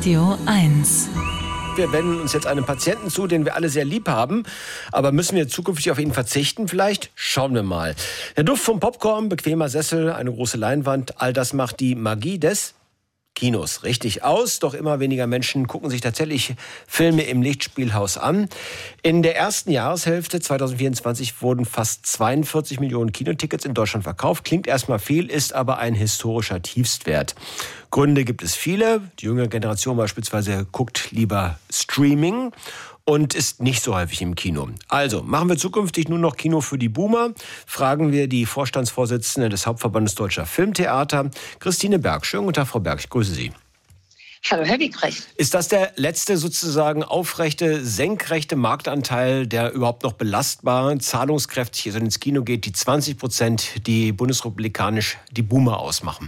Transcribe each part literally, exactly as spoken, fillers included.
Radio eins. Wir wenden uns jetzt einem Patienten zu, den wir alle sehr lieb haben. Aber müssen wir zukünftig auf ihn verzichten vielleicht? Schauen wir mal. Der Duft vom Popcorn, bequemer Sessel, eine große Leinwand, all das macht die Magie des Kinos richtig aus. Doch immer weniger Menschen gucken sich tatsächlich Filme im Lichtspielhaus an. In der ersten Jahreshälfte zwanzig vierundzwanzig wurden fast zweiundvierzig Millionen Kinotickets in Deutschland verkauft. Klingt erstmal viel, ist aber ein historischer Tiefstwert. Gründe gibt es viele. Die jüngere Generation beispielsweise guckt lieber Streaming und ist nicht so häufig im Kino. Also, machen wir zukünftig nur noch Kino für die Boomer? Fragen wir die Vorstandsvorsitzende des Hauptverbandes Deutscher Filmtheater, Christine Berg. Schönen guten Tag, Frau Berg, ich grüße Sie. Hallo, Herr Wiegrich. Ist das der letzte sozusagen aufrechte, senkrechte Marktanteil, der überhaupt noch belastbar, zahlungskräftig ist und ins Kino geht, die zwanzig Prozent, die bundesrepublikanisch die Boomer ausmachen?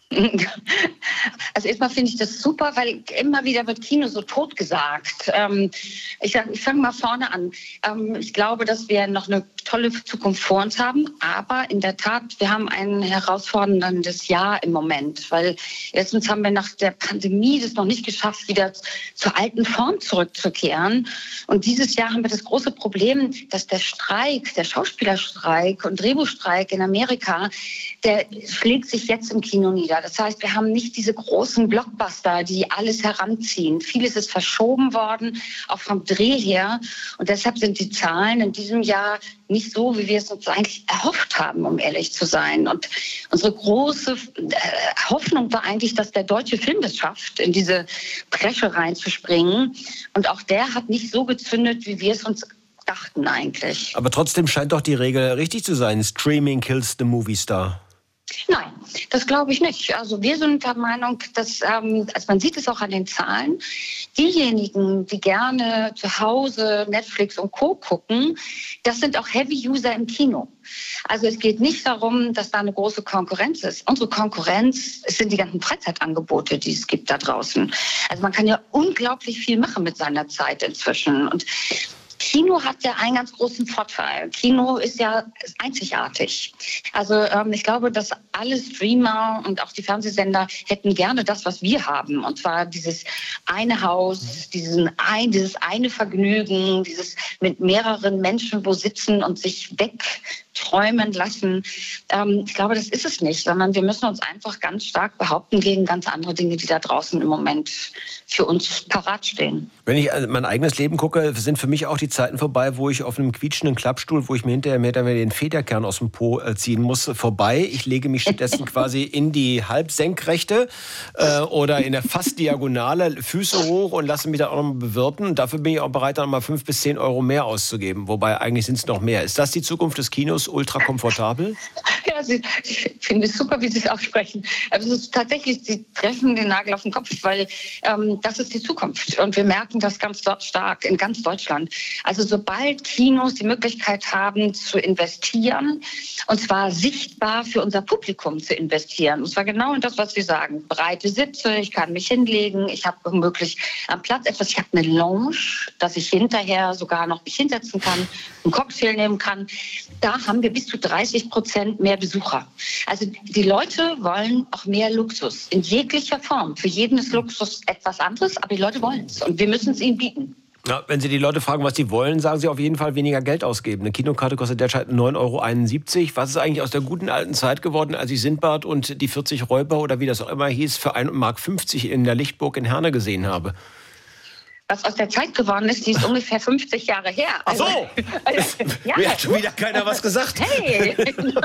Also erstmal finde ich das super, weil immer wieder wird Kino so totgesagt. Ähm, ich ich fange mal vorne an. Ähm, ich glaube, dass wir noch eine tolle Zukunft vor uns haben, aber in der Tat, wir haben ein herausforderndes Jahr im Moment, weil erstens haben wir nach der Pandemie das noch nicht geschafft, wieder zur alten Form zurückzukehren. Und dieses Jahr haben wir das große Problem, dass der Streik, der Schauspielerstreik und Drehbuchstreik in Amerika, der schlägt sich jetzt im Kino nieder. Das heißt, wir haben nicht diese großen Blockbuster, die alles heranziehen. Vieles ist verschoben worden, auch vom Dreh her. Und deshalb sind die Zahlen in diesem Jahr nicht so, wie wir es uns eigentlich erhofft haben, um ehrlich zu sein. Und unsere große Hoffnung war eigentlich, dass der deutsche Film das schafft, in diese Bresche reinzuspringen. Und auch der hat nicht so gezündet, wie wir es uns dachten eigentlich. Aber trotzdem scheint doch die Regel richtig zu sein. Streaming kills the movie star. Nein, das glaube ich nicht. Also wir sind der Meinung, dass, ähm, also man sieht es auch an den Zahlen, diejenigen, die gerne zu Hause Netflix und Co. gucken, das sind auch Heavy-User im Kino. Also es geht nicht darum, dass da eine große Konkurrenz ist. Unsere Konkurrenz sind die ganzen Freizeitangebote, die es gibt da draußen. Also man kann ja unglaublich viel machen mit seiner Zeit inzwischen. Und Kino hat ja einen ganz großen Vorteil. Kino ist ja einzigartig. Also ähm, ich glaube, dass alle Streamer und auch die Fernsehsender hätten gerne das, was wir haben. Und zwar dieses eine Haus, diesen ein, dieses eine Vergnügen, dieses mit mehreren Menschen wo sitzen und sich wegträumen lassen. Ähm, ich glaube, das ist es nicht, sondern wir müssen uns einfach ganz stark behaupten gegen ganz andere Dinge, die da draußen im Moment für uns parat stehen. Wenn ich an mein eigenes Leben gucke, sind für mich auch die Zeiten vorbei, wo ich auf einem quietschenden Klappstuhl, wo ich mir hinterher mehr den Federkern aus dem Po ziehen muss, vorbei. Ich lege mich stattdessen quasi in die Halbsenkrechte äh, oder in der fast Diagonale, Füße hoch und lasse mich dann auch noch mal bewirten. Dafür bin ich auch bereit, dann mal fünf bis zehn Euro mehr auszugeben. Wobei eigentlich sind es noch mehr. Ist das die Zukunft des Kinos? Ultra komfortabel? Ja, ich finde es super, wie Sie es aussprechen. Also es ist tatsächlich, Sie treffen den Nagel auf den Kopf, weil ähm, das ist die Zukunft. Und wir merken das ganz stark in ganz Deutschland. Also sobald Kinos die Möglichkeit haben zu investieren, und zwar sichtbar für unser Publikum zu investieren, und zwar genau in das, was Sie sagen. Breite Sitze, ich kann mich hinlegen, ich habe womöglich am Platz etwas, ich habe eine Lounge, dass ich hinterher sogar noch mich hinsetzen kann, einen Cocktail nehmen kann. Da haben wir bis zu dreißig Prozent mehr Besucher. Also die Leute wollen auch mehr Luxus in jeglicher Form. Für jeden ist Luxus etwas anderes, aber die Leute wollen es und wir müssen es ihnen bieten. Ja, wenn Sie die Leute fragen, was sie wollen, sagen sie auf jeden Fall weniger Geld ausgeben. Eine Kinokarte kostet derzeit neun Euro einundsiebzig. Was ist eigentlich aus der guten alten Zeit geworden, als ich Sindbad und die vierzig Räuber oder wie das auch immer hieß, für ein Mark fünfzig in der Lichtburg in Herne gesehen habe? Was aus der Zeit geworden ist, die ist ungefähr fünfzig Jahre her. Ach so! Also, ja. Mir hat schon wieder keiner was gesagt. Hey!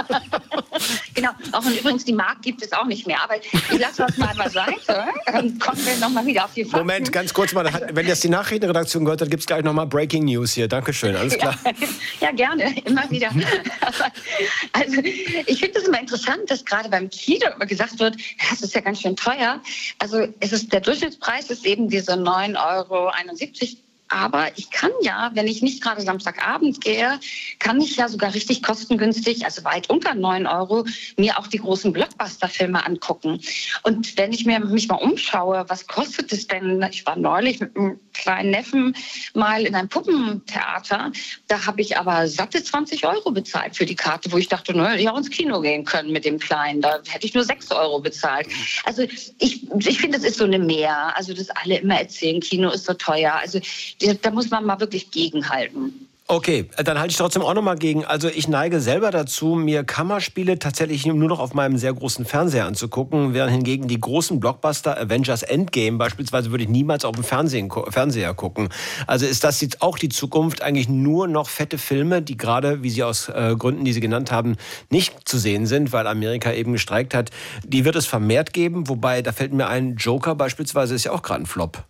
Genau. Auch und übrigens, die Mark gibt es auch nicht mehr. Aber ich lasse das mal beiseite. Dann kommen wir nochmal wieder auf die Fakten. Moment, ganz kurz mal. Wenn das die Nachrichtenredaktion gehört hat, gibt es gleich nochmal Breaking News hier. Dankeschön, alles klar. Ja, ja, gerne. Immer wieder. Also, ich finde es immer interessant, dass gerade beim Kino immer gesagt wird, das ist ja ganz schön teuer. Also, es ist, der Durchschnittspreis ist eben diese neun Euro einundsiebzig Aber ich kann ja, wenn ich nicht gerade Samstagabend gehe, kann ich ja sogar richtig kostengünstig, also weit unter neun Euro, mir auch die großen Blockbuster-Filme angucken. Und wenn ich mir mich mal umschaue, was kostet es denn? Ich war neulich mit einem kleinen Neffen mal in einem Puppentheater. Da habe ich aber satte zwanzig Euro bezahlt für die Karte, wo ich dachte, naja, ich hätte auch ins Kino gehen können mit dem Kleinen. Da hätte ich nur sechs Euro bezahlt. Also ich, ich finde, das ist so eine Mehr. Also das alle immer erzählen, Kino ist so teuer. Also da muss man mal wirklich gegenhalten. Okay, dann halte ich trotzdem auch noch mal gegen. Also ich neige selber dazu, mir Kammerspiele tatsächlich nur noch auf meinem sehr großen Fernseher anzugucken, während hingegen die großen Blockbuster, Avengers Endgame beispielsweise, würde ich niemals auf dem Fernsehen, Fernseher gucken. Also ist das jetzt auch die Zukunft, eigentlich nur noch fette Filme, die gerade, wie Sie aus äh, Gründen, die Sie genannt haben, nicht zu sehen sind, weil Amerika eben gestreikt hat. Die wird es vermehrt geben, wobei, da fällt mir ein, Joker beispielsweise ist ja auch gerade ein Flop.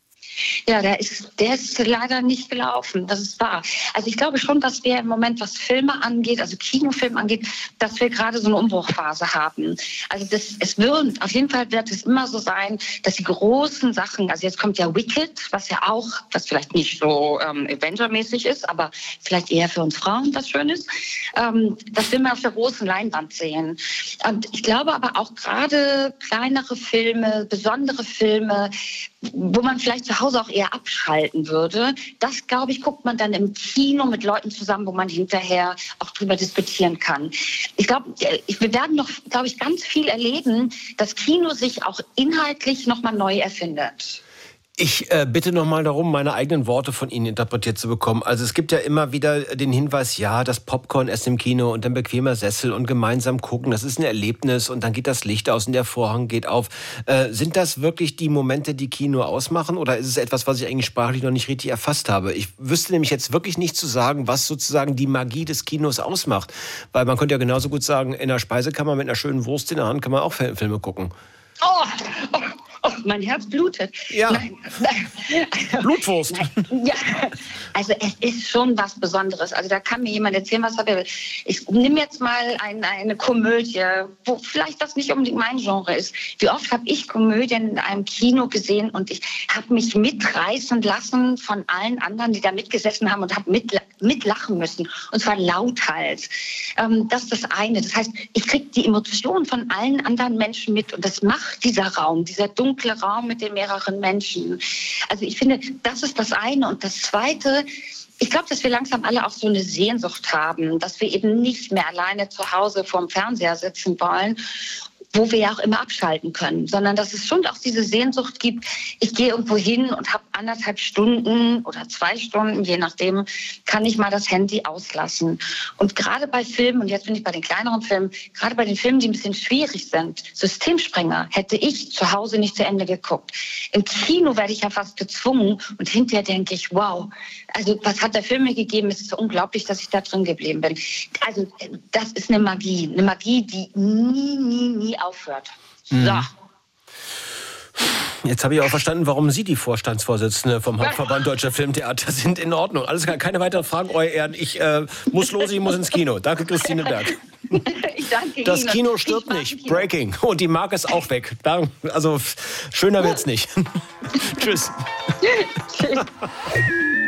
Ja, der ist, der ist leider nicht gelaufen, das ist wahr. Also ich glaube schon, dass wir im Moment, was Filme angeht, also Kinofilm angeht, dass wir gerade so eine Umbruchphase haben. Also das, es wird, auf jeden Fall wird es immer so sein, dass die großen Sachen, also jetzt kommt ja Wicked, was ja auch, was vielleicht nicht so ähm, Avenger-mäßig ist, aber vielleicht eher für uns Frauen was Schönes, ähm, das will man auf der großen Leinwand sehen. Und ich glaube aber auch gerade kleinere Filme, besondere Filme, wo man vielleicht zu Hause auch eher abschalten würde. Das, glaube ich, guckt man dann im Kino mit Leuten zusammen, wo man hinterher auch drüber diskutieren kann. Ich glaube, wir werden noch, glaube ich, ganz viel erleben, dass Kino sich auch inhaltlich nochmal neu erfindet. Ich äh, bitte noch mal darum, meine eigenen Worte von Ihnen interpretiert zu bekommen. Also es gibt ja immer wieder den Hinweis, ja, das Popcorn essen im Kino und dann bequemer Sessel und gemeinsam gucken, das ist ein Erlebnis und dann geht das Licht aus und der Vorhang geht auf. Äh, sind das wirklich die Momente, die Kino ausmachen oder ist es etwas, was ich eigentlich sprachlich noch nicht richtig erfasst habe? Ich wüsste nämlich jetzt wirklich nicht zu sagen, was sozusagen die Magie des Kinos ausmacht. Weil man könnte ja genauso gut sagen, in der Speisekammer mit einer schönen Wurst in der Hand kann man auch Filme gucken. Oh, oh. Oh, mein Herz blutet. Ja. Nein. Blutwurst. Nein. Ja, also es ist schon was Besonderes. Also da kann mir jemand erzählen, was er will. Ich nehme jetzt mal ein, eine Komödie, wo vielleicht das nicht unbedingt mein Genre ist. Wie oft habe ich Komödien in einem Kino gesehen und ich habe mich mitreißen lassen von allen anderen, die da mitgesessen haben und habe mit, mitlachen müssen. Und zwar lauthals. Ähm, das ist das eine. Das heißt, ich kriege die Emotionen von allen anderen Menschen mit und das macht dieser Raum, dieser dunkle Raum mit den mehreren Menschen. Also ich finde, das ist das eine. Und das zweite, ich glaube, dass wir langsam alle auch so eine Sehnsucht haben, dass wir eben nicht mehr alleine zu Hause vorm Fernseher sitzen wollen, wo wir ja auch immer abschalten können, sondern dass es schon auch diese Sehnsucht gibt, ich gehe irgendwo hin und habe anderthalb Stunden oder zwei Stunden, je nachdem, kann ich mal das Handy auslassen. Und gerade bei Filmen, und jetzt bin ich bei den kleineren Filmen, gerade bei den Filmen, die ein bisschen schwierig sind, Systemsprenger, hätte ich zu Hause nicht zu Ende geguckt. Im Kino werde ich ja fast gezwungen und hinterher denke ich, wow, also was hat der Film mir gegeben? Es ist so unglaublich, dass ich da drin geblieben bin. Also das ist eine Magie, eine Magie, die nie, nie, nie aufhört. So. Mhm. Jetzt habe ich auch verstanden, warum Sie die Vorstandsvorsitzende vom Hauptverband Deutscher Filmtheater sind. In Ordnung. Alles klar, keine weiteren Fragen, Euer Ehren. Ich äh, muss los, ich muss ins Kino. Danke, Christine Berg. Ich danke das Ihnen. Kino stirbt nicht. Kino. Breaking. Und die Marke ist auch weg. Also schöner wird's nicht. Tschüss. Tschüss.